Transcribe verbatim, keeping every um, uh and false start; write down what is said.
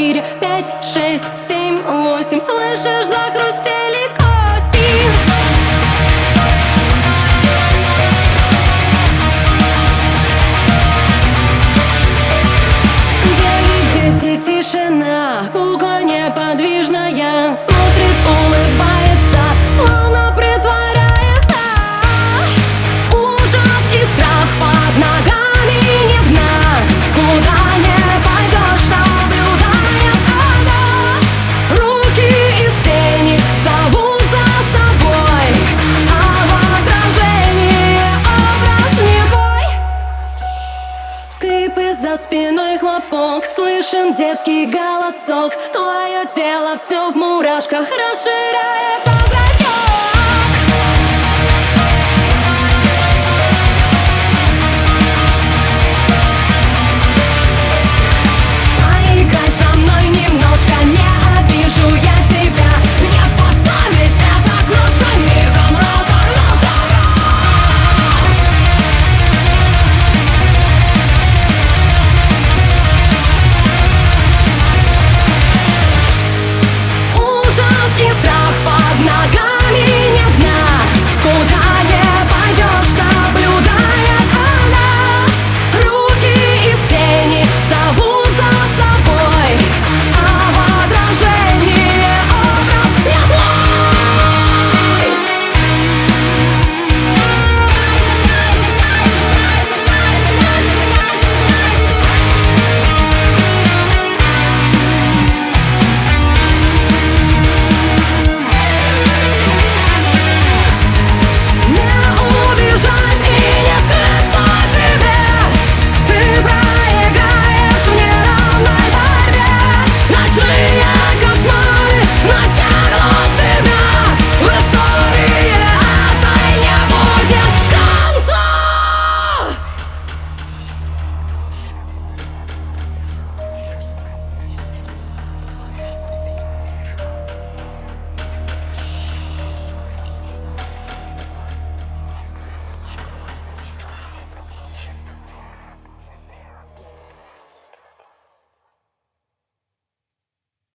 четыре, пять, шесть, семь, восемь. Слышишь, захрустели кости. Девять, десять, тишина. Кукла неподвижная смотрит, улыбается, словно притворяется. Ужас и страх под ногами, нет дна. Куда не пойдешь, наблюдая она. Руки из тени зовут за собой, а в отражении образ не твой. Скрипы за спиной, хлопок, слышен детский голосок. Твое тело все в мурашках, расширяется зрачок. Поиграй со мной немножко, не обижу я тебя. Не поставить эта кружка, мигом разорвется. Ужас и страх.